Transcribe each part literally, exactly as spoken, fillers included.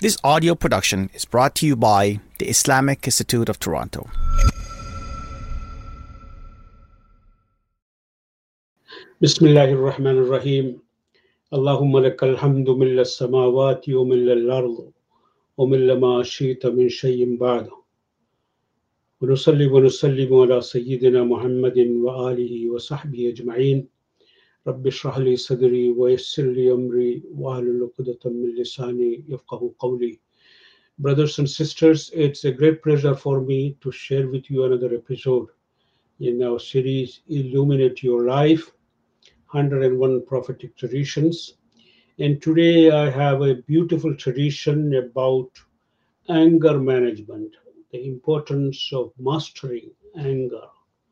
This audio production is brought to you by the Islamic Institute of Toronto. Bismillahir Rahmanir Rahim. Allahumma lakal hamdu milla samawati wa milla al-ard wa milla ma shita min shay'in ba'd. Wa nusalli wa nusallimu ala sayyidina Muhammadin wa alihi wa sahbihi ajma'in. Rabbi shrah li sadri wa yassir li amri wa ahlul 'uqdatam min lisani yafqahu qawli. Brothers and sisters, it's a great pleasure for me to share with you another episode in our series Illuminate Your Life, one hundred one Prophetic Traditions. And today I have a beautiful tradition about anger management, the importance of mastering anger.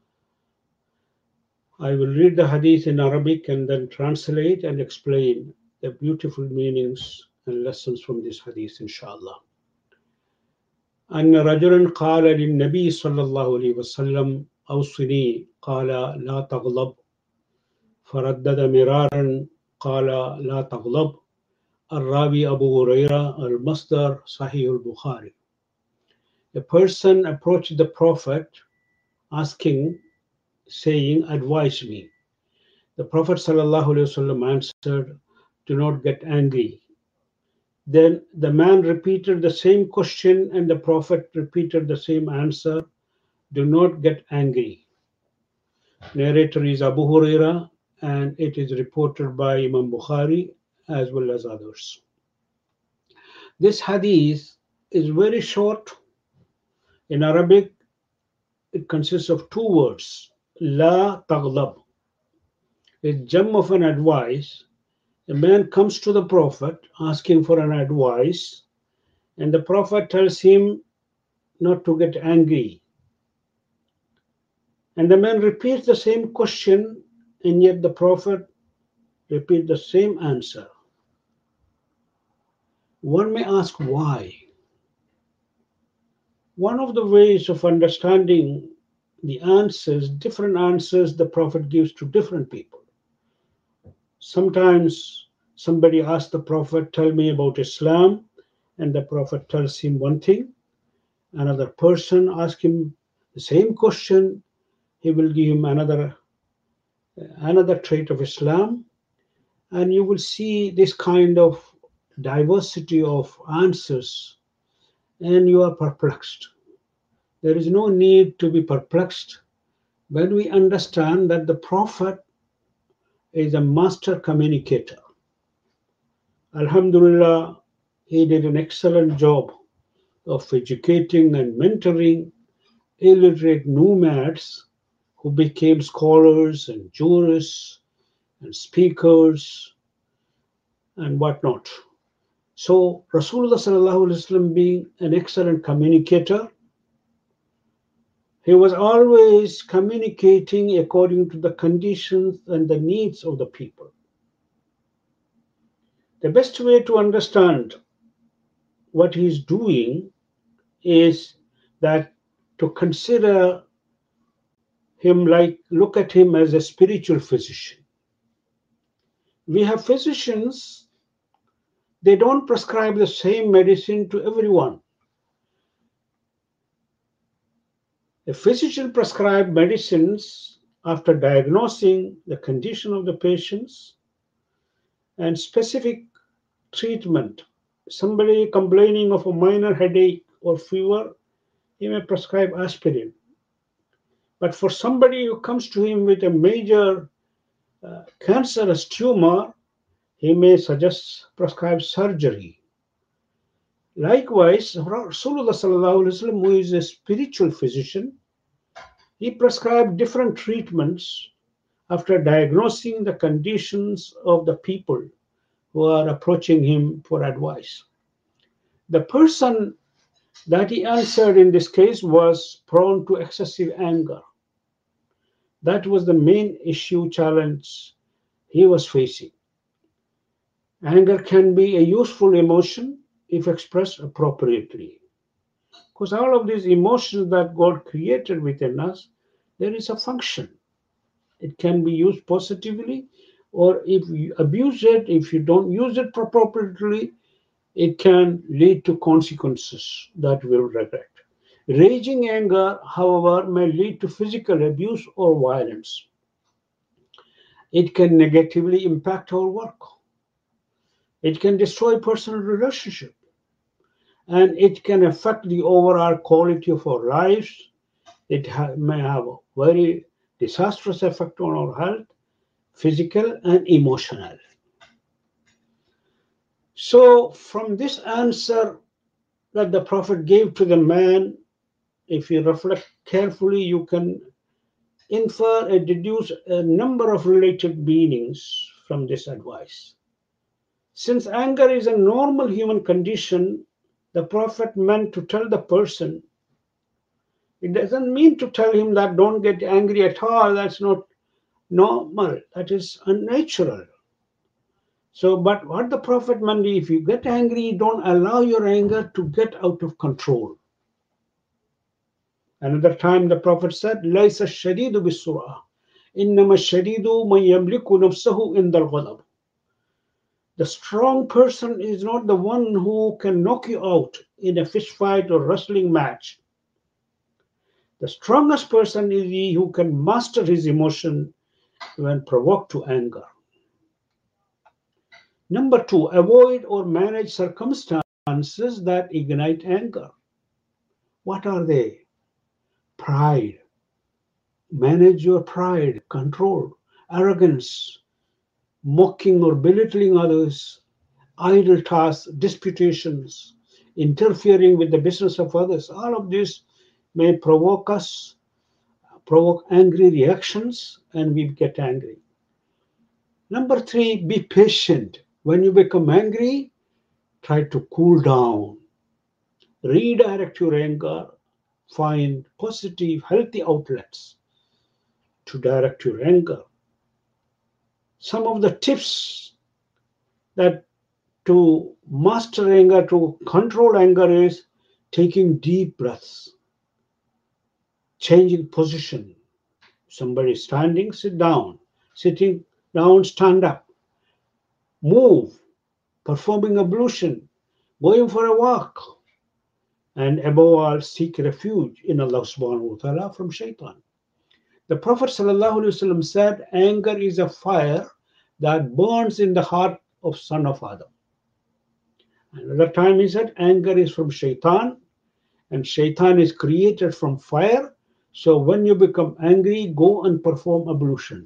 I will read the hadith in Arabic and then translate and explain the beautiful meanings and lessons from this hadith, inshallah. أن رجلا قال للنبي صلى الله عليه وسلم أوصني قال لا تغضب فردد مرارا قال لا تغضب الراوي أبو هريرة المصدر صحيح البخاري. A person approached the Prophet asking, saying, advise me. The Prophet sallallahu alaihi wasallam answered, do not get angry. Then the man repeated the same question and the Prophet repeated the same answer, do not get angry. Narrator is Abu Huraira and it is reported by Imam Bukhari as well as others. This hadith is very short. In Arabic, it consists of two words, La taghlab. A gem of an advice. A man comes to the Prophet asking for an advice, and the Prophet tells him not to get angry. And the man repeats the same question, and yet the Prophet repeats the same answer. One may ask why. One of the ways of understanding the answers, different answers the Prophet gives to different people. Sometimes somebody asks the Prophet, tell me about Islam, and the Prophet tells him one thing. Another person asks him the same question, he will give him another, another trait of Islam, and you will see this kind of diversity of answers, and you are perplexed. There is no need to be perplexed when we understand that the Prophet is a master communicator. Alhamdulillah, he did an excellent job of educating and mentoring illiterate nomads who became scholars and jurists and speakers and whatnot. So Rasulullah sallallahu alaihi wasallam being an excellent communicator, he was always communicating according to the conditions and the needs of the people. The best way to understand what he's doing is that to consider him like, look at him as a spiritual physician. We have physicians, they don't prescribe the same medicine to everyone. A physician prescribes medicines after diagnosing the condition of the patients and specific treatment. Somebody complaining of a minor headache or fever, he may prescribe aspirin. But for somebody who comes to him with a major uh, cancerous tumor, he may suggest prescribe surgery. Likewise, Rasulullah sallallahu alaihi wasallam, who is a spiritual physician, he prescribed different treatments after diagnosing the conditions of the people who are approaching him for advice. The person that he answered in this case was prone to excessive anger. That was the main issue, challenge he was facing. Anger can be a useful emotion if expressed appropriately. Because all of these emotions that God created within us, there is a function. It can be used positively, or if you abuse it, if you don't use it appropriately, it can lead to consequences that we'll regret. Raging anger, however, may lead to physical abuse or violence. It can negatively impact our work. It can destroy personal relationships. And it can affect the overall quality of our lives. It ha- may have a very disastrous effect on our health, physical and emotional. So, from this answer that the Prophet gave to the man, if you reflect carefully, you can infer and deduce a number of related meanings from this advice. Since anger is a normal human condition, the Prophet meant to tell the person, it doesn't mean to tell him that don't get angry at all, that's not normal, that is unnatural. So, but what the Prophet meant, if you get angry, don't allow your anger to get out of control. Another time the Prophet said, لَيْسَ الشَّدِيدُ بِالسُّرْعَةِ إِنَّمَا الشَّدِيدُ مَنْ يَمْلِكُ نَفْسَهُ عِنْدَ الْغَضَبِ. The strong person is not the one who can knock you out in a fist fight or wrestling match. The strongest person is he who can master his emotion when provoked to anger. Number two, avoid or manage circumstances that ignite anger. What are they? Pride. Manage your pride, control, arrogance, mocking or belittling others, idle tasks, disputations, interfering with the business of others. All of this may provoke us, provoke angry reactions, and we get angry. Number three, be patient. When you become angry, try to cool down. Redirect your anger. Find positive, healthy outlets to direct your anger. Some of the tips that to master anger, to control anger, is taking deep breaths, changing position. Somebody standing, sit down. Sitting down, stand up. Move, performing ablution, going for a walk. And above all, seek refuge in Allah subhanahu wa ta'ala from shaitan. The Prophet ﷺ said, anger is a fire that burns in the heart of son of Adam. Another time he said, anger is from shaitan, and shaitan is created from fire. So when you become angry, go and perform ablution.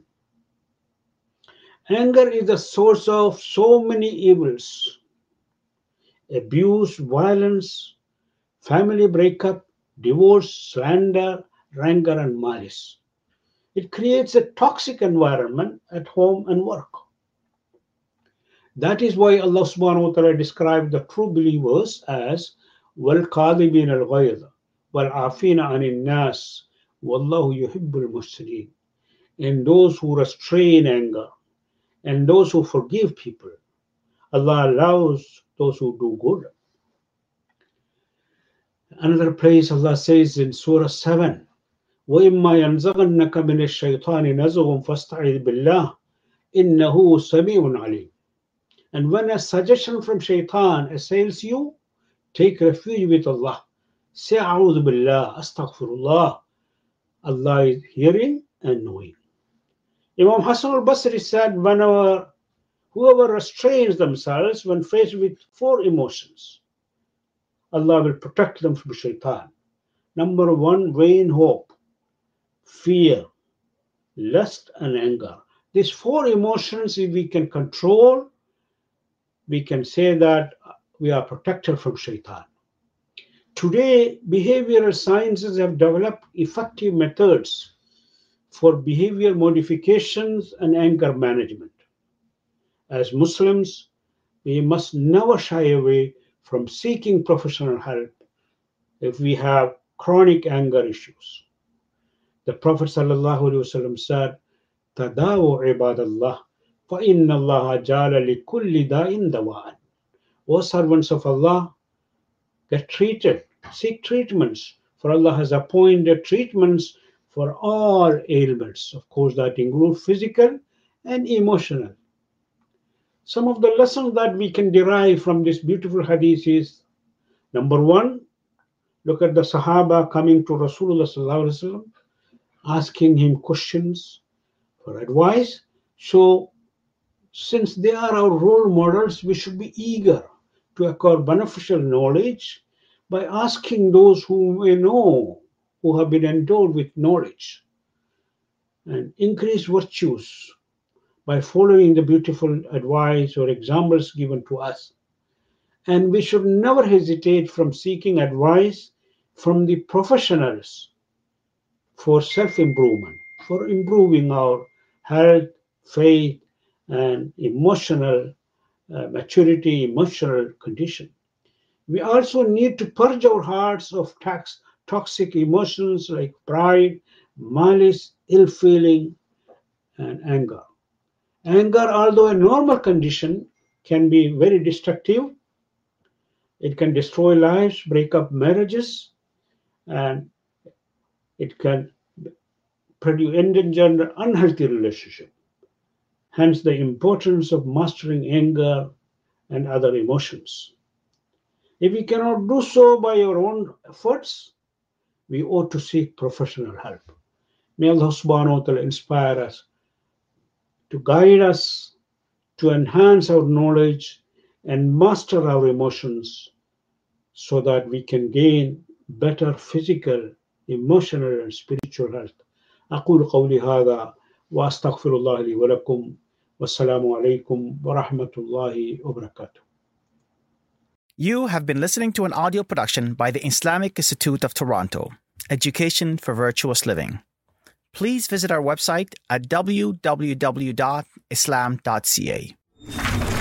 Anger is the source of so many evils: abuse, violence, family breakup, divorce, slander, rancor, and malice. It creates a toxic environment at home and work. That is why Allah subhanahu wa ta'ala described the true believers as وَالْقَاذِبِينَ الْغَيْظَ وَالْعَافِينَ عَنِ النَّاسِ وَاللَّهُ يُحِبُّ الْمُحْسِنِينَ, and those who restrain anger and those who forgive people. Allah allows those who do good. Another place Allah says in Surah seven, وَإِمَّا يَنزَغَنَّكَ مِنَ الشَّيْطَانِ نَزْغٌ فَاسْتَعِذْ بِاللَّهِ إِنَّهُ سَمِيعٌ عَلِيمٌ. And when a suggestion from shaitan assails you, take refuge with Allah. Say, أعوذ بالله, astaghfirullah. Allah is hearing and knowing. Imam Hassan al-Basri said, whenever whoever restrains themselves when faced with four emotions, Allah will protect them from shaitan. Number one, vain hope, fear, lust, and anger. These four emotions, if we can control, we can say that we are protected from shaitan. Today, behavioral sciences have developed effective methods for behavior modifications and anger management. As Muslims, we must never shy away from seeking professional help if we have chronic anger issues. The Prophet ﷺ said, تَدَاوُوا عِبَادَ اللَّهِ فَإِنَّ اللَّهَ جَعَلَ لِكُلِّ دَاءٍ دَوَاءً. O servants of Allah, get treated, seek treatments, for Allah has appointed treatments for all ailments. Of course, that includes physical and emotional. Some of the lessons that we can derive from this beautiful hadith is, number one, look at the Sahaba coming to Rasulullah sallallahu alaihi wasallam, asking him questions for advice. So, since they are our role models, we should be eager to acquire beneficial knowledge by asking those who we know, who have been endowed with knowledge, and increase virtues by following the beautiful advice or examples given to us. And we should never hesitate from seeking advice from the professionals for self-improvement, for improving our health, faith, and emotional uh, maturity, emotional condition. We also need to purge our hearts of tax, toxic emotions like pride, malice, ill feeling, and anger. Anger, although a normal condition, can be very destructive. It can destroy lives, break up marriages, and it can produce endanger unhealthy relationship. Hence the importance of mastering anger and other emotions. If we cannot do so by our own efforts, we ought to seek professional help. May Allah subhanahu wa ta'ala inspire us to guide us, to enhance our knowledge and master our emotions so that we can gain better physical, emotional and spiritual health. أقول قولي هذا وأستغفر الله لي ولكم والسلام عليكم ورحمة الله وبركاته. You have been listening to an audio production by the Islamic Institute of Toronto, Education for Virtuous Living. Please visit our website at w w w dot islam dot c a.